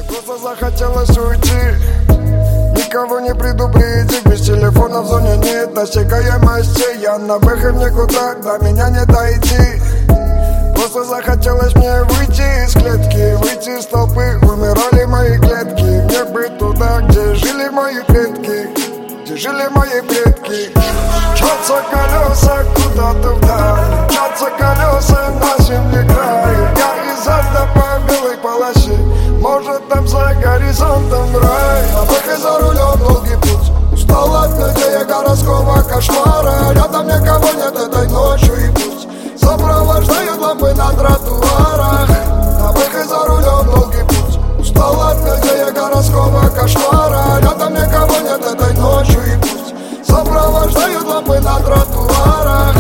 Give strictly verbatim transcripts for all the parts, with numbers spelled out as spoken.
Просто захотелось уйти, никого не предупредить. Без телефона в зоне нет досягаемости. Я на выход никуда, до меня не дойти. Просто захотелось мне выйти из клетки, выйти из толпы. Умирали мои клетки. Мне бы туда, где жили мои предки, где жили мои предки. Мчатся колеса куда-то вдаль, мчатся колеса на земле край. Я из ада по белой полосе, может там за горизонтом рай. А пока за рулем долгий путь, устал от людей городского кошмара. Рядом никого нет этой ночью и пусть сопровождают лампы на тротуарах. А пока за рулем долгий путь, устал от людей городского кошмара. Рядом никого нет этой ночью и пусть сопровождают лампы на тротуарах.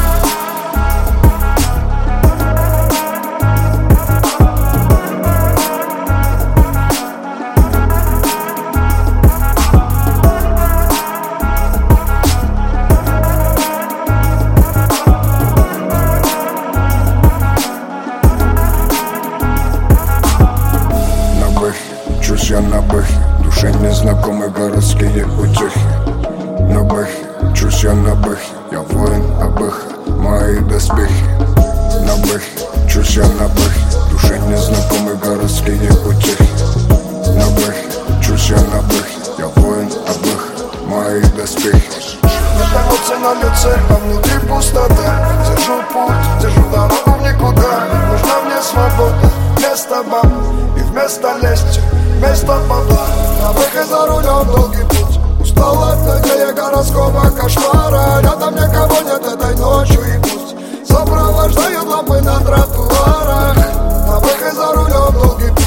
Чусь я на бэхе, душе незнакомые городские утехи. На бэхе, чусь я на бэхе, я воин Абэха, мои доспехи. На бэхе, чусь я на бэхе, душе незнакомые городские утехи. На бэхе, чусь я на бэхе, я воин Абэха, мои доспехи. Нет эмоций на лице, а внутри пустота. Держу путь, держу дорогу в никуда. Нужна мне свобода, вместо баб и вместо лести, вместо бабла. На выход за рулем долгий путь, устал от людей городского кошмара. Рядом никого нет этой ночью и пусть сопровождают лампы на тротуарах. На выход за рулем долгий путь,